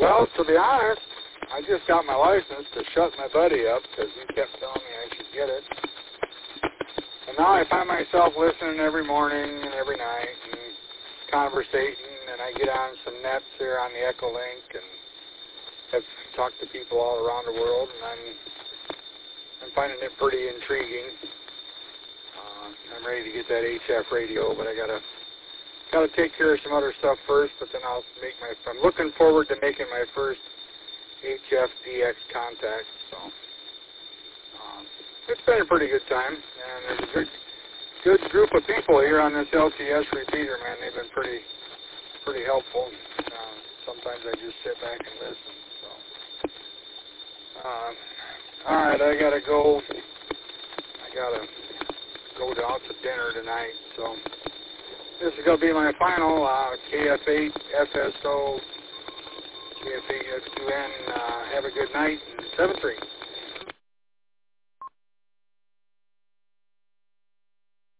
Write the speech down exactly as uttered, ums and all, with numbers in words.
Well, to be honest, I just got my license to shut my buddy up because he kept telling me I should get it. And now I find myself listening every morning and every night and conversating, and I get on some nets here on the Echolink and have talked to people all around the world, and I'm I'm finding it pretty intriguing. Uh, I'm ready to get that H F radio, but I gotta gotta take care of some other stuff first. But then I'll make my. I'm looking forward to making my first H F D X contact. So um, it's been a pretty good time, and there's a good good group of people here on this L T S repeater. Man, they've been pretty pretty helpful. Uh, sometimes I just sit back and listen. So. Uh, all right, I gotta go. I gotta go out to dinner tonight. So this is gonna be my final uh, K F eight F S O K F eight F two N. Uh, have a good night. seven three.